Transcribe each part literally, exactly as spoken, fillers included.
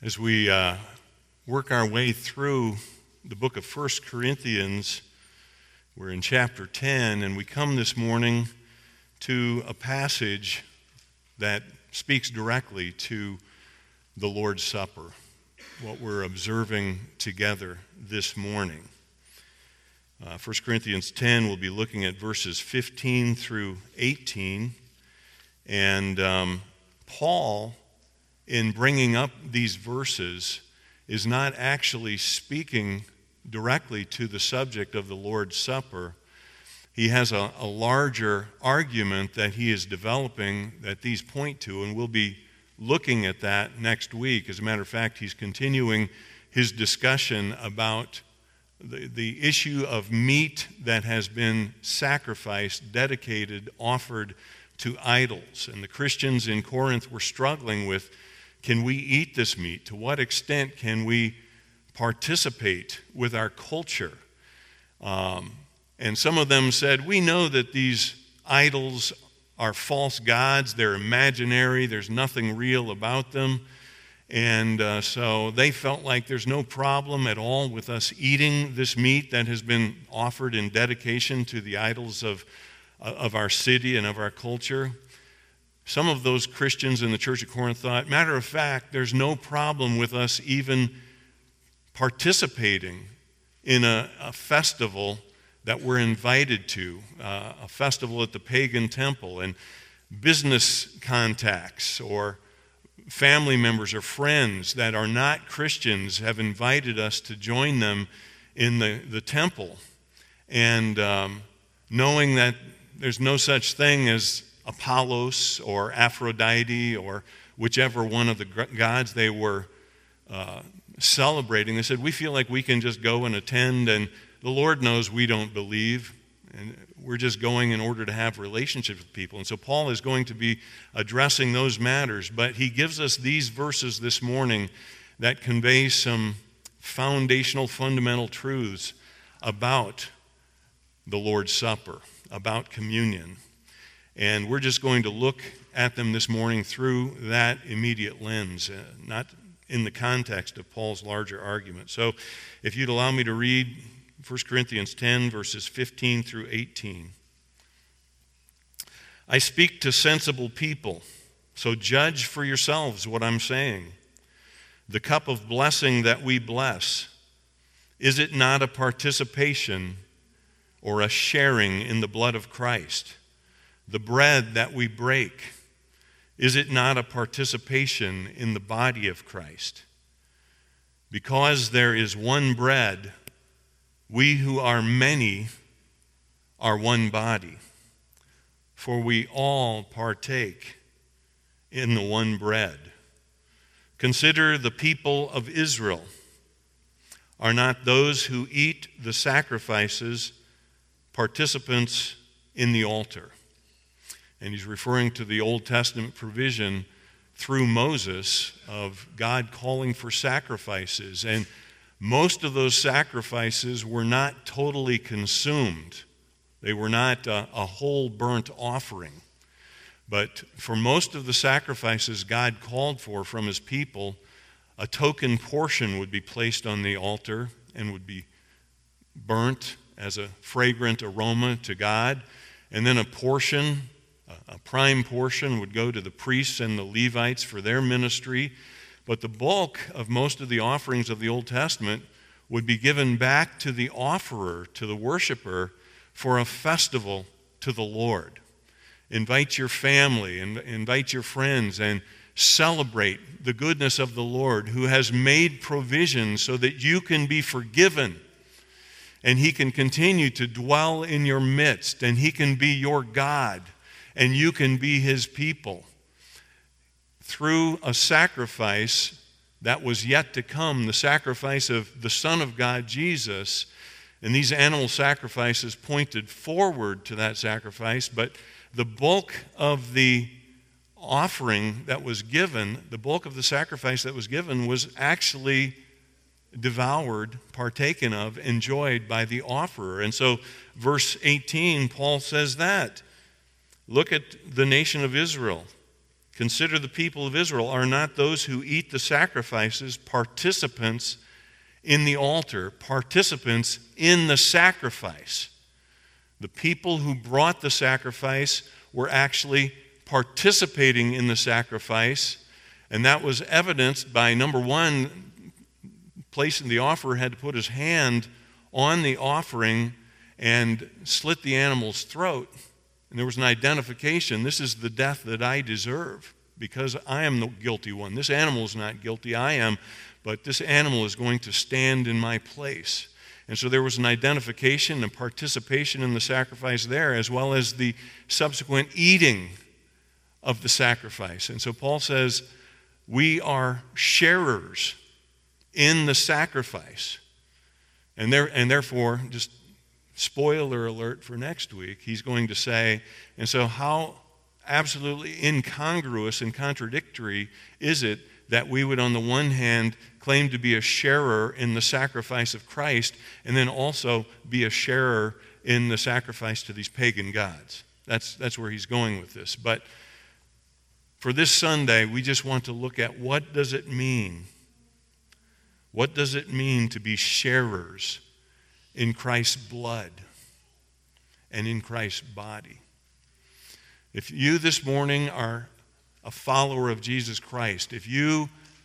As we uh, work our way through the book of First Corinthians, we're in chapter ten, and we come this morning to a passage that speaks directly to the Lord's Supper, what we're observing together this morning. Uh, First Corinthians ten, we'll be looking at verses fifteen through eighteen, and um, Paul, in bringing up these verses, is not actually speaking directly to the subject of the Lord's Supper. He has a, a larger argument that he is developing that these point to, and we'll be looking at that next week. As a matter of fact, he's continuing his discussion about the, the issue of meat that has been sacrificed, dedicated, offered to idols. And the Christians in Corinth were struggling with, can we eat this meat? To what extent can we participate with our culture? Um, and some of them said, we know that these idols are false gods. They're imaginary. There's nothing real about them. And uh, so they felt like there's no problem at all with us eating this meat that has been offered in dedication to the idols of, of our city and of our culture. Some of those Christians in the church of Corinth thought, matter of fact, there's no problem with us even participating in a, a festival that we're invited to, uh, a festival at the pagan temple, and business contacts or family members or friends that are not Christians have invited us to join them in the, the temple. And um, knowing that there's no such thing as Apollos or Aphrodite or whichever one of the gods they were uh, celebrating, they said, we feel like we can just go and attend, and the Lord knows we don't believe, and we're just going in order to have relationships with people. And so Paul is going to be addressing those matters, but he gives us these verses this morning that convey some foundational, fundamental truths about the Lord's Supper, about communion. And we're just going to look at them this morning through that immediate lens, uh, not in the context of Paul's larger argument. So if you'd allow me to read First Corinthians ten, verses fifteen through eighteen. I speak to sensible people, so judge for yourselves what I'm saying. The cup of blessing that we bless, is it not a participation or a sharing in the blood of Christ? The bread that we break, is it not a participation in the body of Christ? Because there is one bread, we who are many are one body, for we all partake in the one bread. Consider the people of Israel. Are not those who eat the sacrifices participants in the altar? And he's referring to the Old Testament provision through Moses of God calling for sacrifices. And most of those sacrifices were not totally consumed. They were not a, a whole burnt offering. But for most of the sacrifices God called for from his people, a token portion would be placed on the altar and would be burnt as a fragrant aroma to God. And then a portion, a prime portion, would go to the priests and the Levites for their ministry. But the bulk of most of the offerings of the Old Testament would be given back to the offerer, to the worshiper, for a festival to the Lord. Invite your family and invite your friends and celebrate the goodness of the Lord, who has made provision so that you can be forgiven and he can continue to dwell in your midst, and he can be your God and you can be his people. Through a sacrifice that was yet to come, the sacrifice of the Son of God, Jesus. And these animal sacrifices pointed forward to that sacrifice, but the bulk of the offering that was given, the bulk of the sacrifice that was given was actually devoured, partaken of, enjoyed by the offerer. And so verse eighteen, Paul says that. Look at the nation of Israel. Consider the people of Israel. Are not those who eat the sacrifices participants in the altar, participants in the sacrifice? The people who brought the sacrifice were actually participating in the sacrifice, and that was evidenced by, number one, placing the offerer had to put his hand on the offering and slit the animal's throat. And there was an identification. This is the death that I deserve because I am the guilty one. This animal is not guilty, I am, but this animal is going to stand in my place. And so there was an identification and participation in the sacrifice there, as well as the subsequent eating of the sacrifice. And so Paul says, we are sharers in the sacrifice. And, there, and therefore, just spoiler alert for next week, he's going to say, and so how absolutely incongruous and contradictory is it that we would, on the one hand, claim to be a sharer in the sacrifice of Christ, and then also be a sharer in the sacrifice to these pagan gods? That's, that's where he's going with this. But for this Sunday, we just want to look at what does it mean? What does it mean to be sharers in Christ's blood and in Christ's body? If you this morning are a follower of Jesus Christ, if you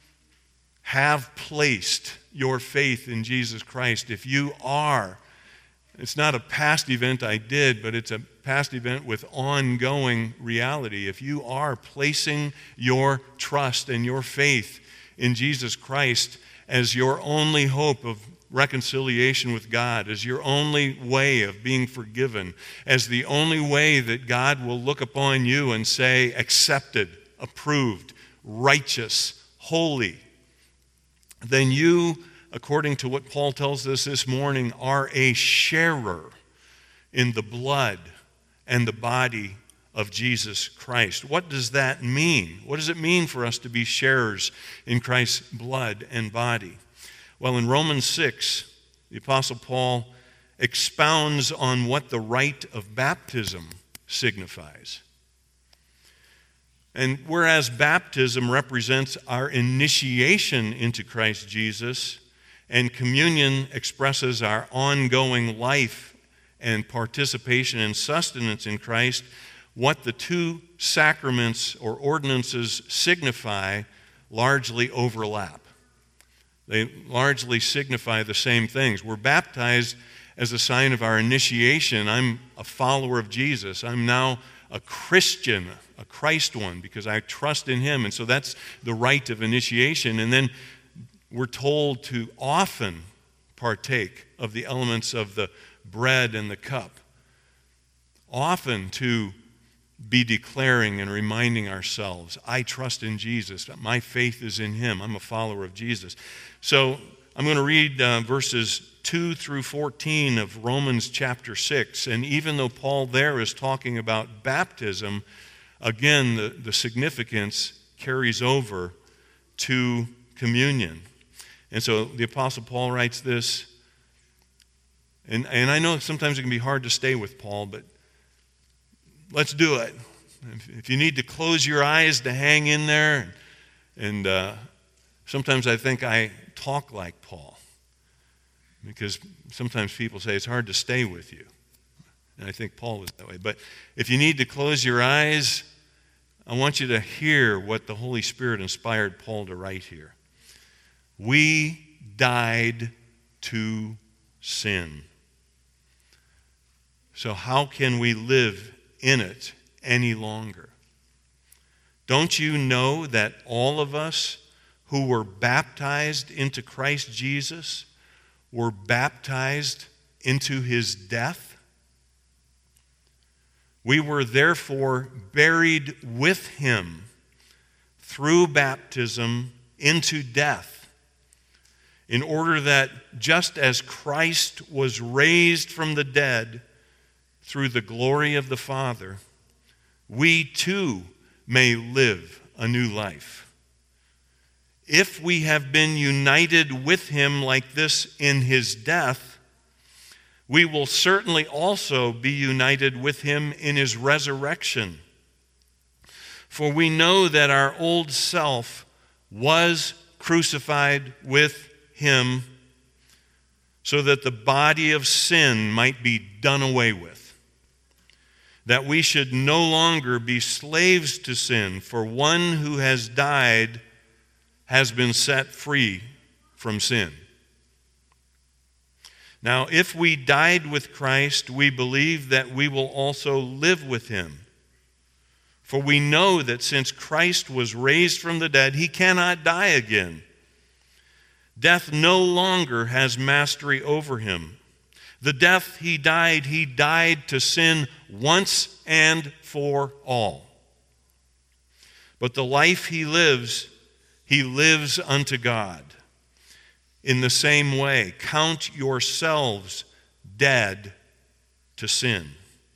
have placed your faith in Jesus Christ, if you are, it's not a past event I did, but it's a past event with ongoing reality. If you are placing your trust and your faith in Jesus Christ as your only hope of reconciliation with God, as your only way of being forgiven, as the only way that God will look upon you and say, accepted, approved, righteous, holy, then you, according to what Paul tells us this morning, are a sharer in the blood and the body of Jesus Christ. What does that mean? What does it mean for us to be sharers in Christ's blood and body? Well, in Romans six, the Apostle Paul expounds on what the rite of baptism signifies. And whereas baptism represents our initiation into Christ Jesus, and communion expresses our ongoing life and participation and sustenance in Christ, what the two sacraments or ordinances signify largely overlap. They largely signify the same things. We're baptized as a sign of our initiation. I'm a follower of Jesus. I'm now a Christian, a Christ one, because I trust in him. And so that's the rite of initiation. And then we're told to often partake of the elements of the bread and the cup. Often to be declaring and reminding ourselves, I trust in Jesus. My faith is in him. I'm a follower of Jesus. So I'm going to read uh, verses two through fourteen of Romans chapter six. And even though Paul there is talking about baptism, again, the, the significance carries over to communion. And so the Apostle Paul writes this, and, and I know sometimes it can be hard to stay with Paul, but let's do it. If you need to close your eyes to hang in there, and uh, sometimes I think I talk like Paul, because sometimes people say it's hard to stay with you. And I think Paul was that way. But if you need to close your eyes, I want you to hear what the Holy Spirit inspired Paul to write here. We died to sin. So how can we live in it any longer? Don't you know that all of us who were baptized into Christ Jesus were baptized into his death? We were therefore buried with him through baptism into death, in order that just as Christ was raised from the dead through the glory of the Father, we too may live a new life. If we have been united with him like this in his death, we will certainly also be united with him in his resurrection. For we know that our old self was crucified with him so that the body of sin might be done away with, that we should no longer be slaves to sin, for one who has died has been set free from sin. Now, if we died with Christ, we believe that we will also live with him. For we know that since Christ was raised from the dead, he cannot die again. Death no longer has mastery over him. The death he died, he died to sin once and for all. But the life he lives, he lives unto God. In the same way, count yourselves dead to sin,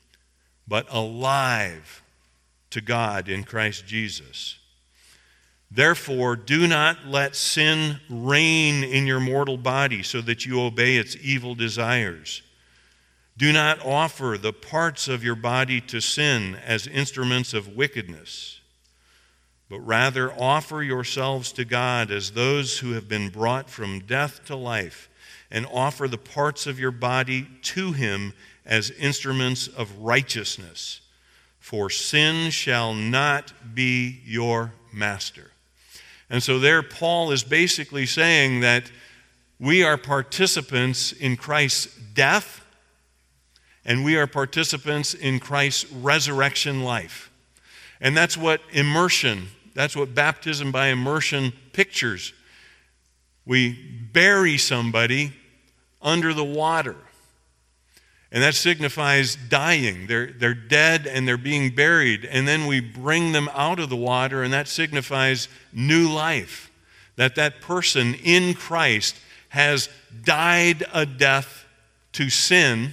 but alive to God in Christ Jesus. Therefore, do not let sin reign in your mortal body so that you obey its evil desires. Do not offer the parts of your body to sin as instruments of wickedness, but rather offer yourselves to God as those who have been brought from death to life, and offer the parts of your body to him as instruments of righteousness. For sin shall not be your master. And so there Paul is basically saying that we are participants in Christ's death, and we are participants in Christ's resurrection life. And that's what immersion, that's what baptism by immersion pictures. We bury somebody under the water. And that signifies dying. They're, they're dead and they're being buried. And then we bring them out of the water, and that signifies new life. That that person in Christ has died a death to sin,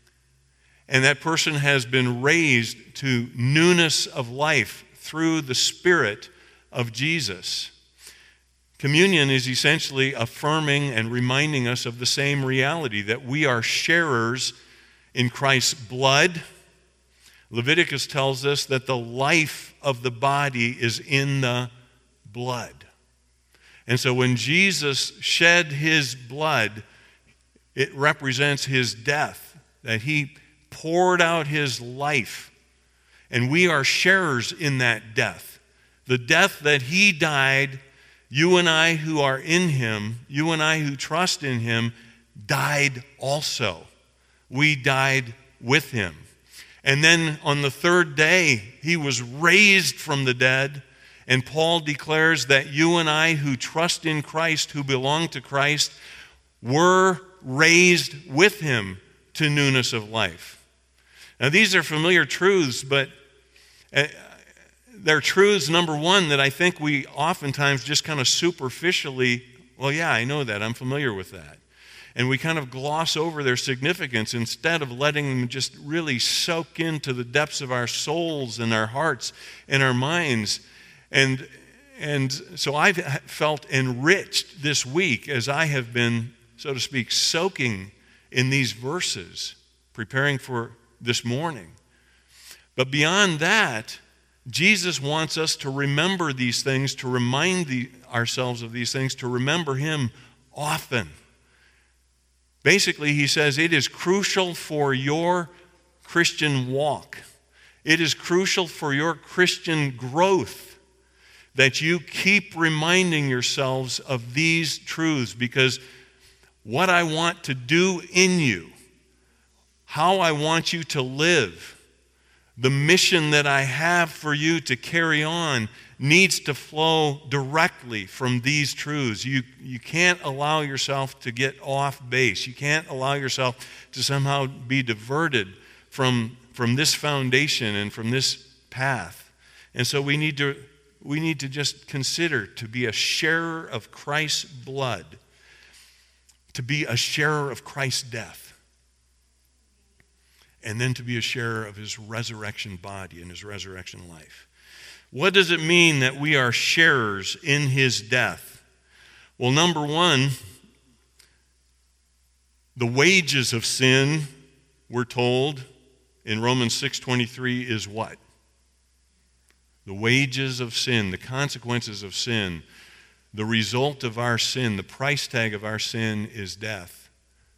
and that person has been raised to newness of life through the Spirit of Jesus. Communion is essentially affirming and reminding us of the same reality, that we are sharers in Christ's blood. Leviticus tells us that the life of the body is in the blood. And so when Jesus shed his blood, it represents his death, that he poured out his life. And we are sharers in that death. The death that he died, you and I who are in him, you and I who trust in him, died also. We died with him. And then on the third day, he was raised from the dead. And Paul declares that you and I who trust in Christ, who belong to Christ, were raised with him to newness of life. Now, these are familiar truths, but they're truths, number one, that I think we oftentimes just kind of superficially, well, yeah, I know that. I'm familiar with that. And we kind of gloss over their significance instead of letting them just really soak into the depths of our souls and our hearts and our minds. And, and so I've felt enriched this week as I have been, so to speak, soaking in these verses, preparing for this morning. But beyond that, Jesus wants us to remember these things, to remind the, ourselves of these things, to remember him often. Basically, he says it is crucial for your Christian walk. It is crucial for your Christian growth that you keep reminding yourselves of these truths, because what I want to do in you, how I want you to live, the mission that I have for you to carry on needs to flow directly from these truths. You, you can't allow yourself to get off base. You can't allow yourself to somehow be diverted from, from this foundation and from this path. And so we need to, we need to just consider to be a sharer of Christ's blood, to be a sharer of Christ's death, and then to be a sharer of his resurrection body and his resurrection life. What does it mean that we are sharers in his death? Well, number one, the wages of sin, we're told in Romans six twenty-three, is what? The wages of sin, the consequences of sin, the result of our sin, the price tag of our sin is death.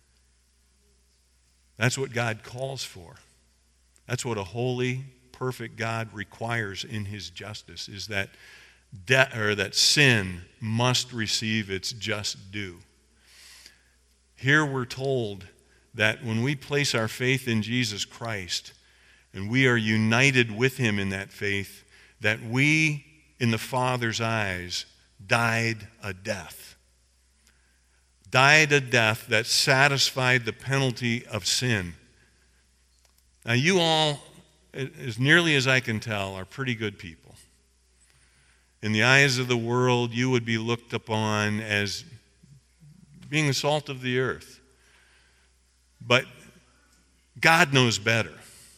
That's what God calls for. That's what a holy, perfect God requires in his justice, is that de- or that sin must receive its just due. Here we're told that when we place our faith in Jesus Christ and we are united with him in that faith, that we, in the Father's eyes, died a death. Died a death that satisfied the penalty of sin. Now, you all, as nearly as I can tell, are pretty good people. In the eyes of the world, you would be looked upon as being the salt of the earth. But God knows better.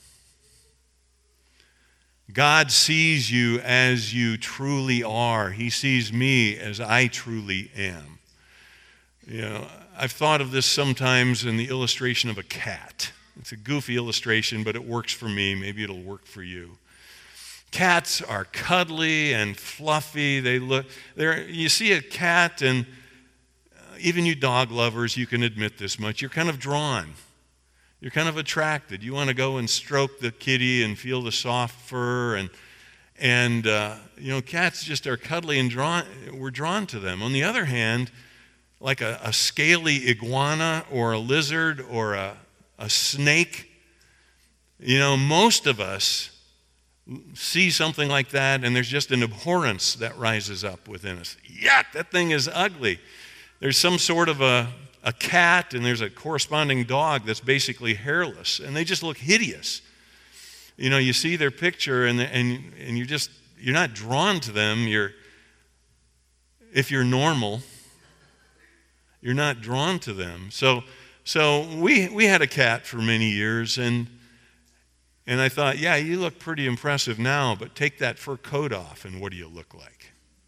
God sees you as you truly are. He sees me as I truly am. You know, I've thought of this sometimes in the illustration of a cat. It's a goofy illustration, but it works for me. Maybe it'll work for you. Cats are cuddly and fluffy. They look. They're, you see a cat, and even you dog lovers, you can admit this much. You're kind of drawn. You're kind of attracted. You want to go and stroke the kitty and feel the soft fur, and and uh, you know, cats just are cuddly and drawn. We're drawn to them. On the other hand, like a, a scaly iguana or a lizard or a, a snake, you know, most of us see something like that, and there's just an abhorrence that rises up within us. Yuck, that thing is ugly. There's some sort of a, a cat, and there's a corresponding dog that's basically hairless, and they just look hideous. You know, you see their picture, and and and you're just you're not drawn to them. You're, if you're normal, you're not drawn to them. So so we we had a cat for many years, and and I thought, yeah, you look pretty impressive now, but take that fur coat off, and what do you look like?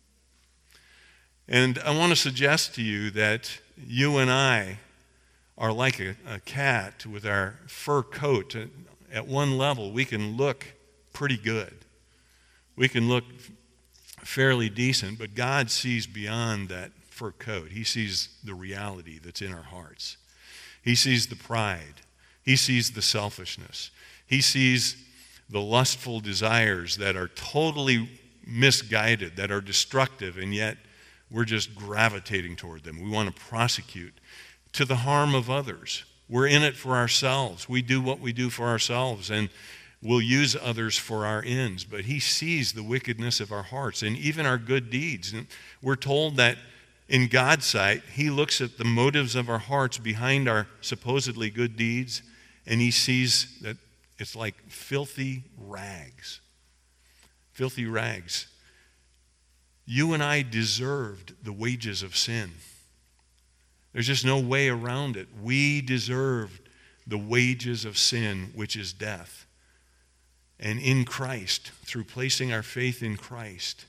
And I want to suggest to you that you and I are like a, a cat with our fur coat. At one level, we can look pretty good. We can look fairly decent, but God sees beyond that fur coat. He sees the reality that's in our hearts. He sees the pride. He sees the selfishness. He sees the lustful desires that are totally misguided, that are destructive, and yet we're just gravitating toward them. We want to prosecute to the harm of others. We're in it for ourselves. We do what we do for ourselves, and we'll use others for our ends. But he sees the wickedness of our hearts and even our good deeds. And we're told that in God's sight, he looks at the motives of our hearts behind our supposedly good deeds, and he sees that it's like filthy rags. Filthy rags. You and I deserved the wages of sin. There's just no way around it. We deserved the wages of sin, which is death. And in Christ, through placing our faith in Christ,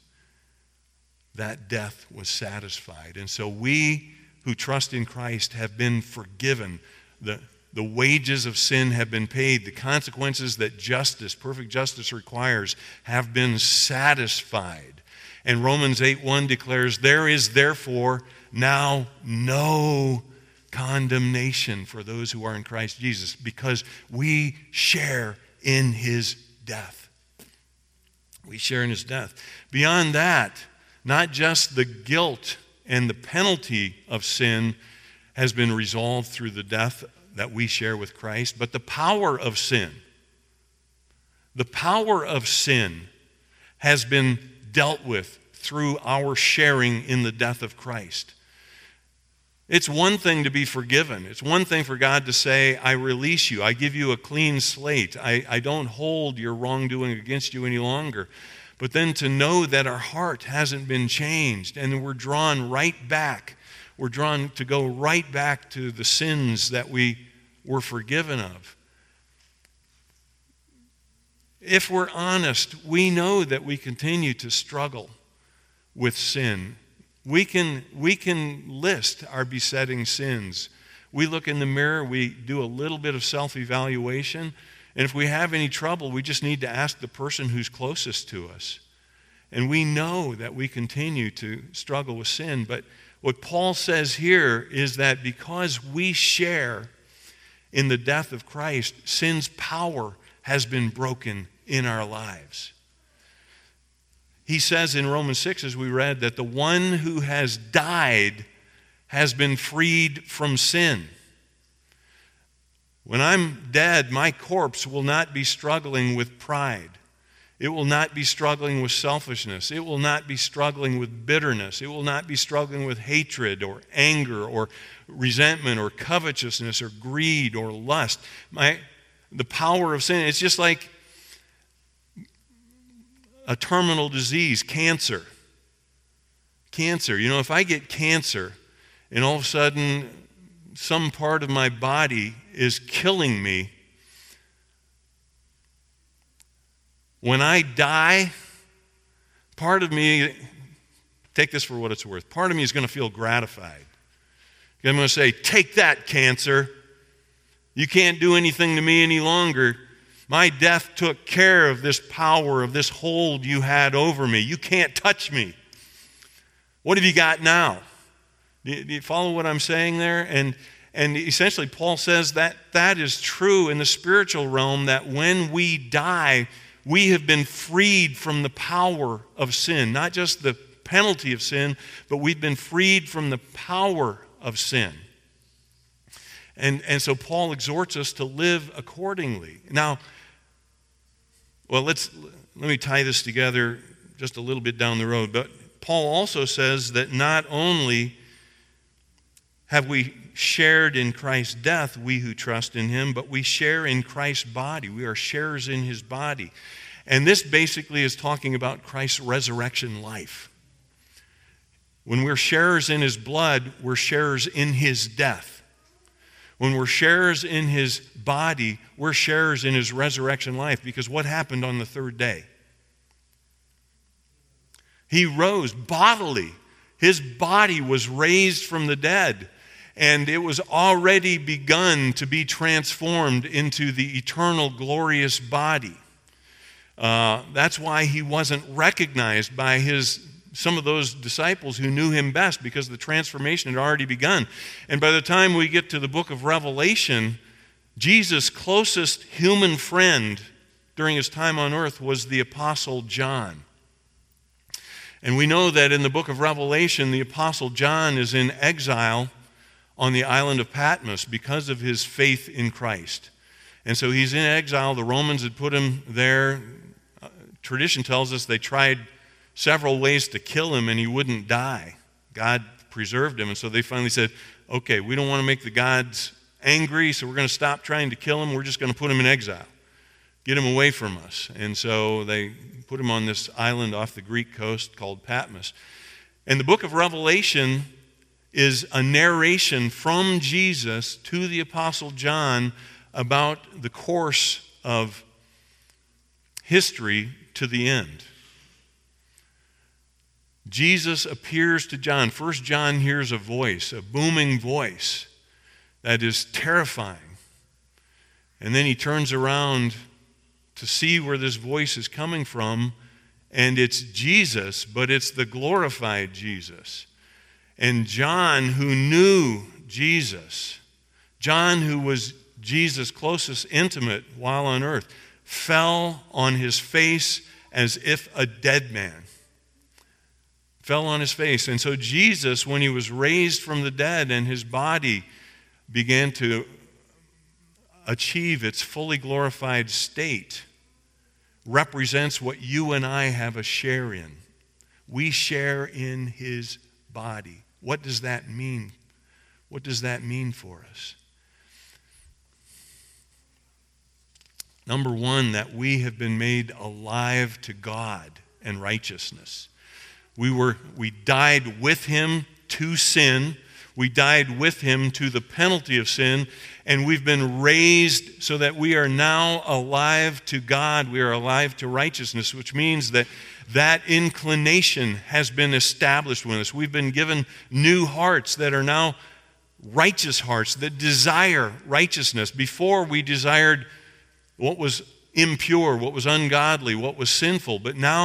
that death was satisfied. And so we who trust in Christ have been forgiven. The, the wages of sin have been paid. The consequences that justice, perfect justice requires, have been satisfied. And Romans eight one declares, there is therefore now no condemnation for those who are in Christ Jesus, because we share in his death. We share in his death. Beyond that, not just the guilt and the penalty of sin has been resolved through the death that we share with Christ, but the power of sin, the power of sin has been dealt with through our sharing in the death of Christ. It's one thing to be forgiven. It's one thing for God to say, I release you. I give you a clean slate. I, I don't hold your wrongdoing against you any longer. But then to know that our heart hasn't been changed and we're drawn right back. We're drawn to go right back to the sins that we were forgiven of. If we're honest, we know that we continue to struggle with sin. We can, we can list our besetting sins. We look in the mirror, we do a little bit of self-evaluation, and if we have any trouble, we just need to ask the person who's closest to us. And we know that we continue to struggle with sin. But what Paul says here is that because we share in the death of Christ, sin's power has been broken in our lives. He says in Romans six, as we read, that the one who has died has been freed from sin. When I'm dead, my corpse will not be struggling with pride. It will not be struggling with selfishness. It will not be struggling with bitterness. It will not be struggling with hatred or anger or resentment or covetousness or greed or lust. My, the power of sin, it's just like a terminal disease, cancer. Cancer. You know, if I get cancer and all of a sudden some part of my body is killing me, when I die, part of me, take this for what it's worth, part of me is going to feel gratified. I'm going to say, take that, cancer. You can't do anything to me any longer. My death took care of this power, of this hold you had over me. You can't touch me. What have you got now? Do you, do you follow what I'm saying there? And, and essentially, Paul says that that is true in the spiritual realm, that when we die, we have been freed from the power of sin. Not just the penalty of sin, but we've been freed from the power of sin. And, and so Paul exhorts us to live accordingly. Now, well, let's let me tie this together just a little bit down the road. But Paul also says that not only have we shared in Christ's death, we who trust in him, but we share in Christ's body. We are sharers in his body. And this basically is talking about Christ's resurrection life. When we're sharers in his blood, we're sharers in his death. When we're sharers in his body, we're sharers in his resurrection life. Because what happened on the third day? He rose bodily. His body was raised from the dead. And it was already begun to be transformed into the eternal, glorious body. Uh, that's why he wasn't recognized by his some of those disciples who knew him best, because the transformation had already begun. And by the time we get to the book of Revelation, Jesus' closest human friend during his time on earth was the Apostle John. And we know that in the book of Revelation, the Apostle John is in exile on the island of Patmos because of his faith in Christ. And so he's in exile. The Romans had put him there. Uh, tradition tells us they tried several ways to kill him and he wouldn't die. God preserved him. And so they finally said, okay, we don't want to make the gods angry, so we're going to stop trying to kill him. We're just going to put him in exile. Get him away from us. And so they put him on this island off the Greek coast called Patmos. And the book of Revelation is a narration from Jesus to the Apostle John about the course of history to the end. Jesus appears to John. First, John hears a voice, a booming voice that is terrifying. And then he turns around to see where this voice is coming from, and it's Jesus, but it's the glorified Jesus. And John, who knew Jesus, John, who was Jesus' closest intimate while on earth, fell on his face as if a dead man. Fell on his face. And so Jesus, when he was raised from the dead and his body began to achieve its fully glorified state, represents what you and I have a share in. We share in his body. What does that mean? What does that mean for us? Number one, that we have been made alive to God and righteousness. We were, we died with him to sin. We died with him to the penalty of sin. And we've been raised so that we are now alive to God. We are alive to righteousness, which means that that inclination has been established with us. We've been given new hearts that are now righteous hearts that desire righteousness. Before, we desired what was impure, what was ungodly, what was sinful. But now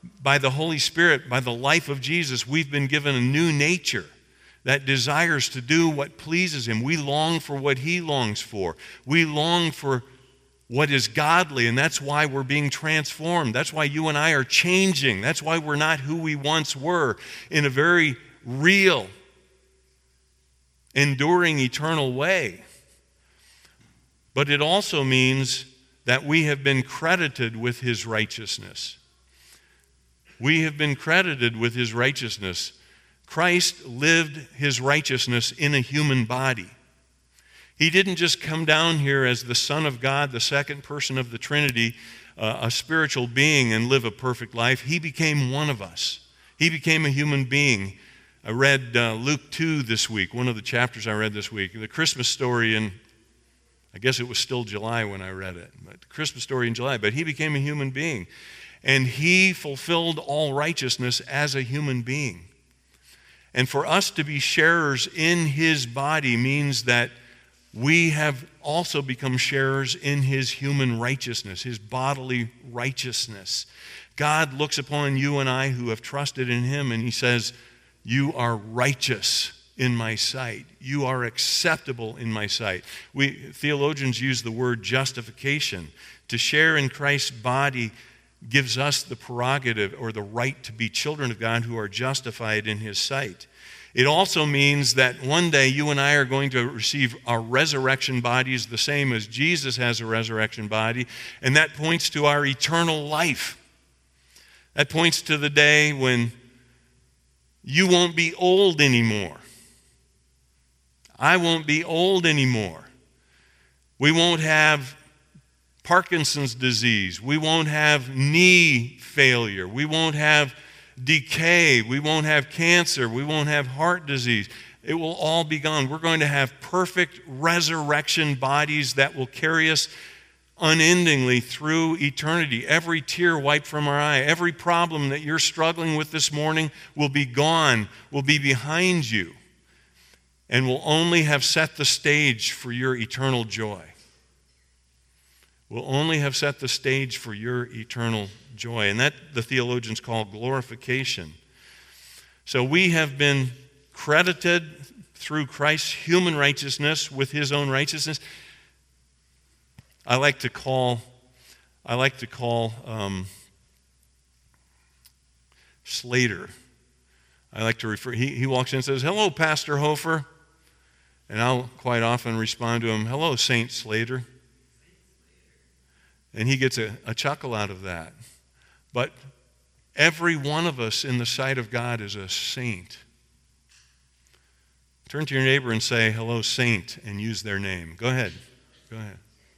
by the Holy Spirit, by the life of Jesus, we've been given a new nature that desires to do what pleases Him. We long for what He longs for. We long for what is godly, and that's why we're being transformed. That's why you and I are changing. That's why we're not who we once were, in a very real, enduring, eternal way. But it also means that we have been credited with His righteousness. We have been credited with His righteousness. Christ lived His righteousness in a human body. He didn't just come down here as the Son of God, the second person of the Trinity, uh, a spiritual being, and live a perfect life. He became one of us. He became a human being. I read uh, Luke two this week, one of the chapters I read this week, the Christmas story in, I guess it was still July when I read it, but the Christmas story in July. But He became a human being. And He fulfilled all righteousness as a human being. And for us to be sharers in His body means that we have also become sharers in His human righteousness, His bodily righteousness. God looks upon you and I who have trusted in Him, and He says, "You are righteous in my sight. You are acceptable in my sight." We theologians use the word justification. To share in Christ's body gives us the prerogative or the right to be children of God who are justified in His sight. It also means that one day you and I are going to receive our resurrection bodies the same as Jesus has a resurrection body, and that points to our eternal life. That points to the day when you won't be old anymore. I won't be old anymore. We won't have Parkinson's disease. We won't have knee failure. We won't have decay. We won't have cancer. We won't have heart disease. It will all be gone. We're going to have perfect resurrection bodies that will carry us unendingly through eternity. Every tear wiped from our eye, every problem that you're struggling with this morning will be gone, will be behind you, and will only have set the stage for your eternal joy. Will only have set the stage for your eternal joy. And that the theologians call glorification. So we have been credited through Christ's human righteousness with His own righteousness. I like to call, I like to call um, Slater. I like to refer, he, he walks in and says, "Hello, Pastor Hofer." And I'll quite often respond to him, "Hello, Saint Slater." And he gets a, a chuckle out of that. But every one of us in the sight of God is a saint. Turn to your neighbor and say, "Hello, Saint," and use their name. Go ahead. Go ahead.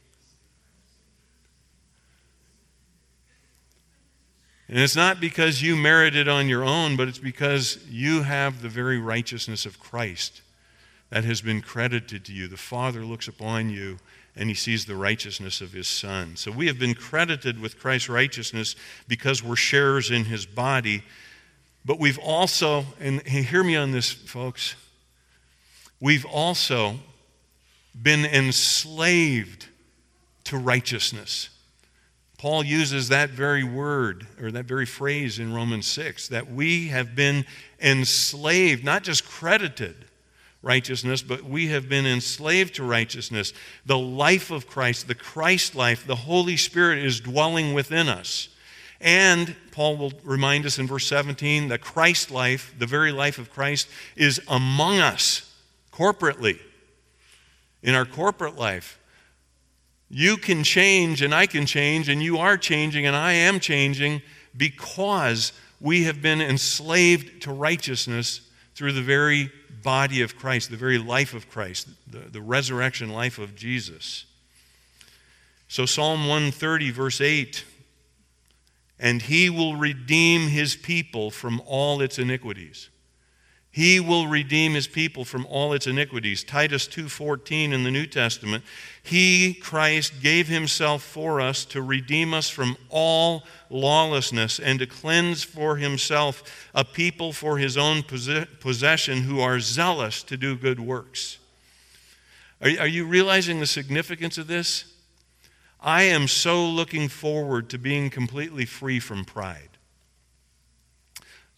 And it's not because you merit it on your own, but it's because you have the very righteousness of Christ that has been credited to you. The Father looks upon you and He sees the righteousness of His Son. So we have been credited with Christ's righteousness because we're sharers in His body. But we've also, and hear me on this, folks, we've also been enslaved to righteousness. Paul uses that very word, or that very phrase in Romans six, that we have been enslaved, not just credited righteousness, but we have been enslaved to righteousness. The life of Christ, the Christ life, the Holy Spirit is dwelling within us. And Paul will remind us in verse seventeen, the Christ life, the very life of Christ, is among us corporately, in our corporate life. You can change and I can change and you are changing and I am changing because we have been enslaved to righteousness through the very body of Christ, the very life of Christ, the, the resurrection life of Jesus. So Psalm one thirty verse eight, "And He will redeem His people from all its iniquities." He will redeem His people from all its iniquities. Titus two fourteen in the New Testament, He, Christ, gave Himself for us to redeem us from all lawlessness and to cleanse for Himself a people for His own possession who are zealous to do good works. Are, are you realizing the significance of this? I am so looking forward to being completely free from pride.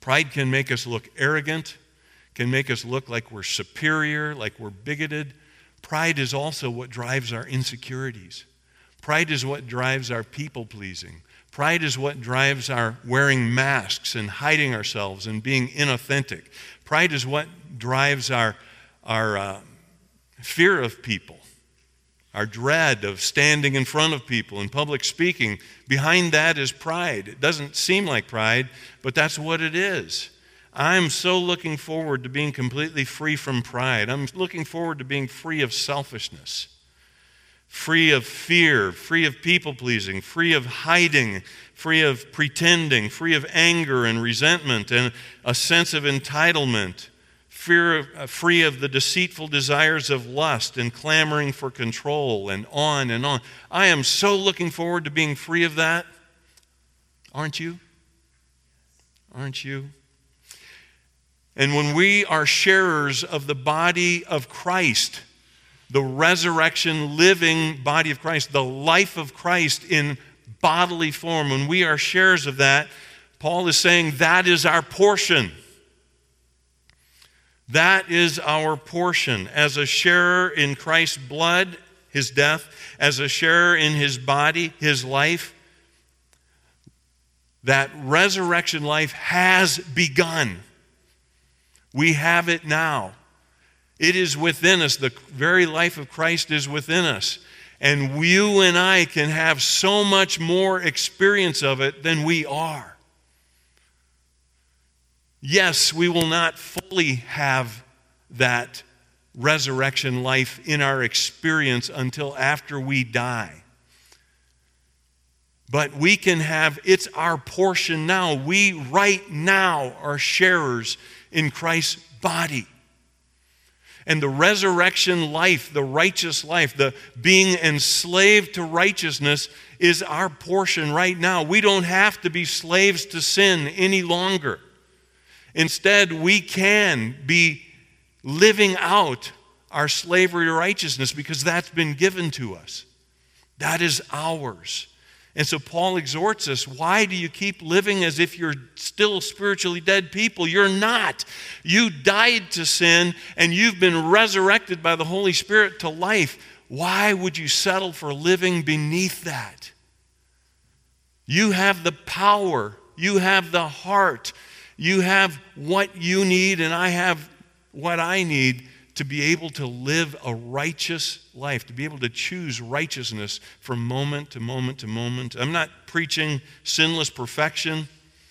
Pride can make us look arrogant, can make us look like we're superior, like we're bigoted. Pride is also what drives our insecurities. Pride is what drives our people-pleasing. Pride is what drives our wearing masks and hiding ourselves and being inauthentic. Pride is what drives our, our uh, fear of people, our dread of standing in front of people in public speaking. Behind that is pride. It doesn't seem like pride, but that's what it is. I'm so looking forward to being completely free from pride. I'm looking forward to being free of selfishness, free of fear, free of people-pleasing, free of hiding, free of pretending, free of anger and resentment and a sense of entitlement, fear of, uh, free of the deceitful desires of lust and clamoring for control, and on and on. I am so looking forward to being free of that. Aren't you? Aren't you? And when we are sharers of the body of Christ, the resurrection, living body of Christ, the life of Christ in bodily form, when we are sharers of that, Paul is saying that is our portion. That is our portion. As a sharer in Christ's blood, his death, as a sharer in his body, his life, that resurrection life has begun. We have it now. It is within us. The very life of Christ is within us. And you and I can have so much more experience of it than we are. Yes, we will not fully have that resurrection life in our experience until after we die. But we can have, it's our portion now. We right now are sharers in Christ's body. And the resurrection life, the righteous life, the being enslaved to righteousness is our portion right now. We don't have to be slaves to sin any longer. Instead, we can be living out our slavery to righteousness because that's been given to us. That is ours. And so Paul exhorts us, why do you keep living as if you're still spiritually dead people? You're not. You died to sin and you've been resurrected by the Holy Spirit to life. Why would you settle for living beneath that? You have the power. You have the heart. You have what you need, and I have what I need to be able to live a righteous life, to be able to choose righteousness from moment to moment to moment. I'm not preaching sinless perfection,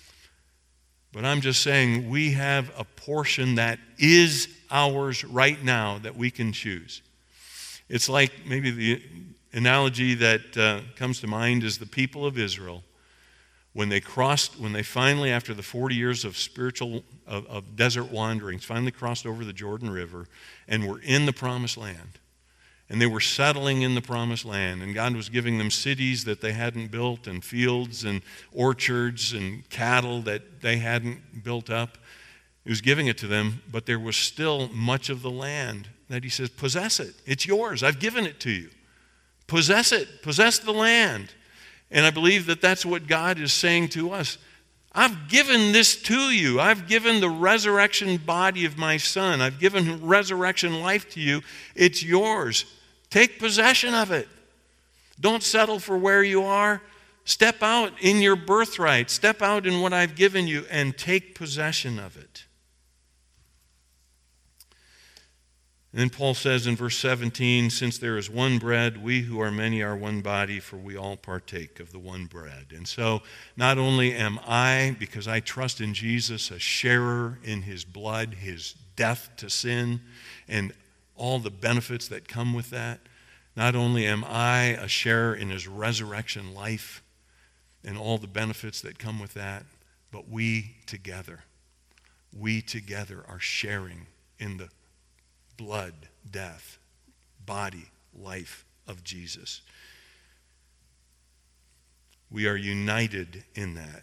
but I'm just saying we have a portion that is ours right now that we can choose. It's like maybe the analogy that uh, comes to mind is the people of Israel. When they crossed, when they finally, after the forty years of spiritual, of, of desert wanderings, finally crossed over the Jordan River and were in the Promised Land. And they were settling in the Promised Land. And God was giving them cities that they hadn't built, and fields and orchards and cattle that they hadn't built up. He was giving it to them, but there was still much of the land that he says, possess it. It's yours. I've given it to you. Possess it. Possess the land. And I believe that that's what God is saying to us. I've given this to you. I've given the resurrection body of my Son. I've given resurrection life to you. It's yours. Take possession of it. Don't settle for where you are. Step out in your birthright. Step out in what I've given you and take possession of it. And then Paul says in verse seventeen, since there is one bread, we who are many are one body, for we all partake of the one bread. And so not only am I, because I trust in Jesus, a sharer in his blood, his death to sin, and all the benefits that come with that, not only am I a sharer in his resurrection life and all the benefits that come with that, but we together, we together are sharing in the blood, death, body, life of Jesus. We are united in that.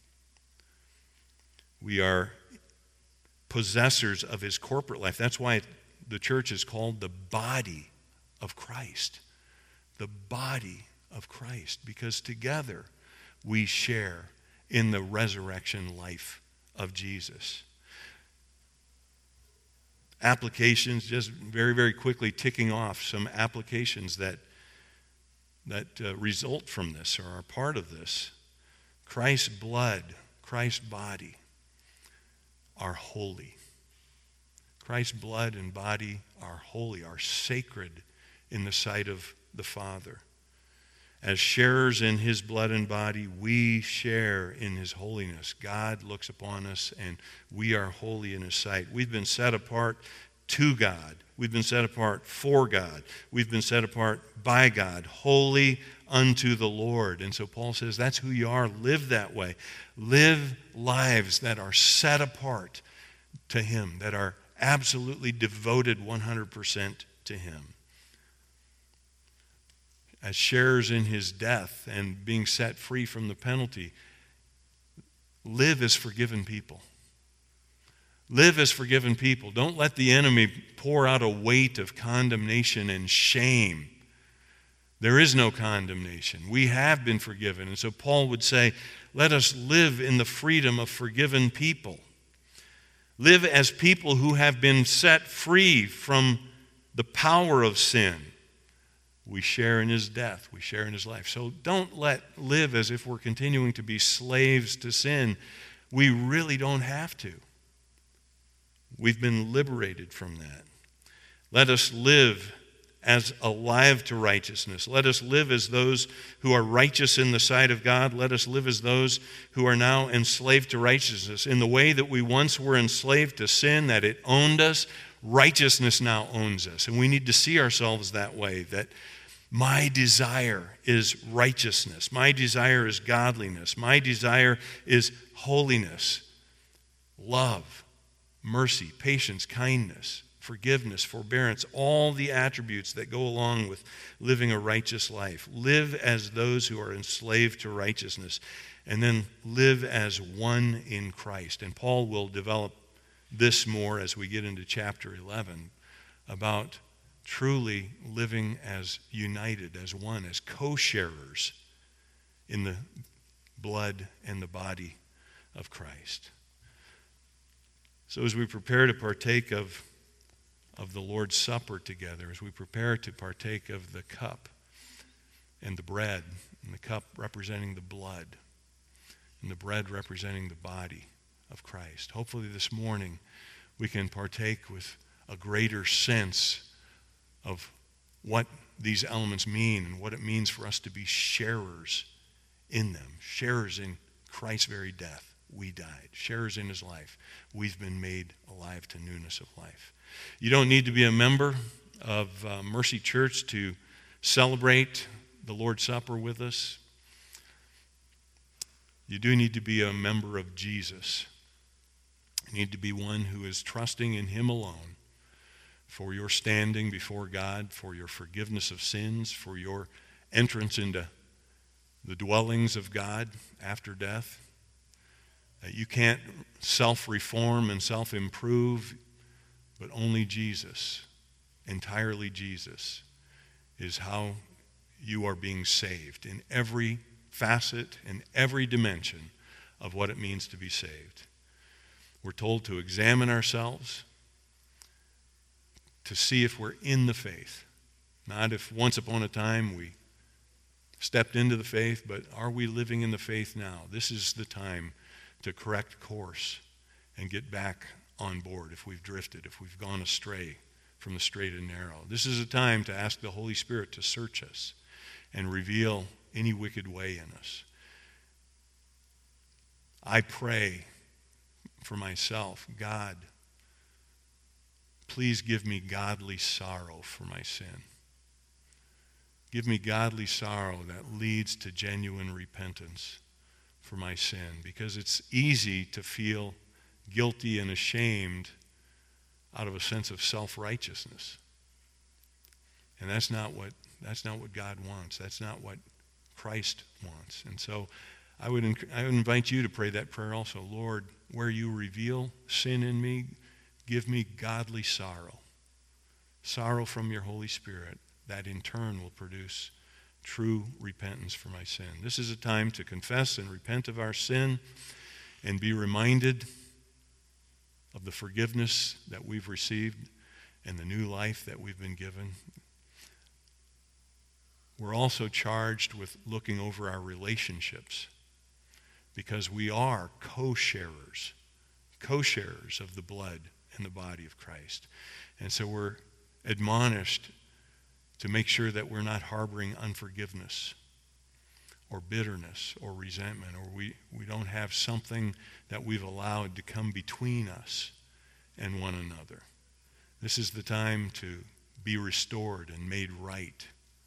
We are possessors of his corporate life. That's why the church is called the body of Christ. The body of Christ. Because together we share in the resurrection life of Jesus. Applications, just very, very quickly ticking off some applications that, that uh, result from this or are part of this. Christ's blood, Christ's body are holy. Christ's blood and body are holy, are sacred in the sight of the Father. As sharers in his blood and body, we share in his holiness. God looks upon us and we are holy in his sight. We've been set apart to God. We've been set apart for God. We've been set apart by God, holy unto the Lord. And so Paul says that's who you are. Live that way. Live lives that are set apart to him, that are absolutely devoted one hundred percent to him. As sharers in his death and being set free from the penalty, live as forgiven people. Live as forgiven people. Don't let the enemy pour out a weight of condemnation and shame. There is no condemnation. We have been forgiven. And so Paul would say, let us live in the freedom of forgiven people. Live as people who have been set free from the power of sin. We share in his death. We share in his life. So don't let live as if we're continuing to be slaves to sin. We really don't have to. We've been liberated from that. Let us live as alive to righteousness. Let us live as those who are righteous in the sight of God. Let us live as those who are now enslaved to righteousness. In the way that we once were enslaved to sin, that it owned us, righteousness now owns us. And we need to see ourselves that way, that my desire is righteousness. My desire is godliness. My desire is holiness, love, mercy, patience, kindness, forgiveness, forbearance, all the attributes that go along with living a righteous life. Live as those who are enslaved to righteousness, and then live as one in Christ. And Paul will develop this more as we get into chapter eleven about truly living as united, as one, as co-sharers in the blood and the body of Christ. So as we prepare to partake of, of the Lord's Supper together, as we prepare to partake of the cup and the bread, and the cup representing the blood, and the bread representing the body of Christ, hopefully this morning we can partake with a greater sense of what these elements mean and what it means for us to be sharers in them, sharers in Christ's very death. We died. Sharers in his life. We've been made alive to newness of life. You don't need to be a member of uh, Mercy Church to celebrate the Lord's Supper with us. You do need to be a member of Jesus. You need to be one who is trusting in him alone for your standing before God, for your forgiveness of sins, for your entrance into the dwellings of God after death. That you can't self-reform and self-improve, but only Jesus, entirely Jesus, is how you are being saved in every facet, in every dimension of what it means to be saved. We're told to examine ourselves, to see if we're in the faith. Not if once upon a time we stepped into the faith, but are we living in the faith now? This is the time to correct course and get back on board if we've drifted, if we've gone astray from the straight and narrow. This is a time to ask the Holy Spirit to search us and reveal any wicked way in us. I pray for myself, God, please give me godly sorrow for my sin. Give me godly sorrow that leads to genuine repentance for my sin, because it's easy to feel guilty and ashamed out of a sense of self-righteousness. And that's not what that's not what God wants. That's not what Christ wants. And so I would I would invite you to pray that prayer also. Lord, where you reveal sin in me, give me godly sorrow. Sorrow from your Holy Spirit that in turn will produce true repentance for my sin. This is a time to confess and repent of our sin and be reminded of the forgiveness that we've received and the new life that we've been given, we're also charged with looking over our relationships, because we are co-sharers, co-sharers of the blood and the body of Christ. And so we're admonished to make sure that we're not harboring unforgiveness or bitterness or resentment, or we, we don't have something that we've allowed to come between us and one another. This is the time to be restored and made right.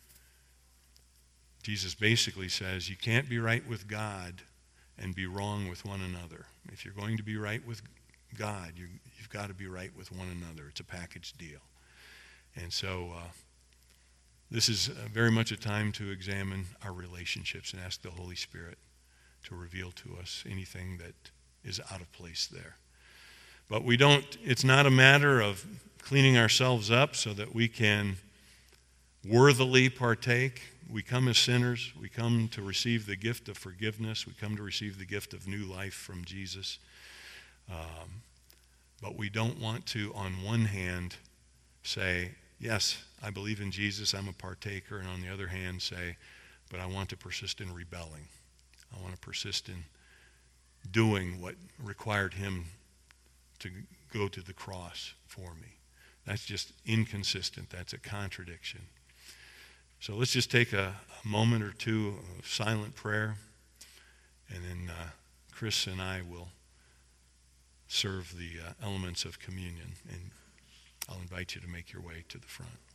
Jesus basically says you can't be right with God and be wrong with one another. If you're going to be right with God, you, you've got to be right with one another. It's a package deal. And so uh, this is uh, very much a time to examine our relationships and ask the Holy Spirit to reveal to us anything that is out of place there. But we don't, it's not a matter of cleaning ourselves up so that we can worthily partake. We come as sinners. We come to receive the gift of forgiveness. We come to receive the gift of new life from Jesus. Um, but we don't want to, on one hand, say, yes, I believe in Jesus, I'm a partaker, and on the other hand say, but I want to persist in rebelling. I want to persist in doing what required him to go to the cross for me. That's just inconsistent. That's a contradiction. So let's just take a, a moment or two of silent prayer, and then uh, Chris and I will serve the uh, elements of communion. And I'll invite you to make your way to the front.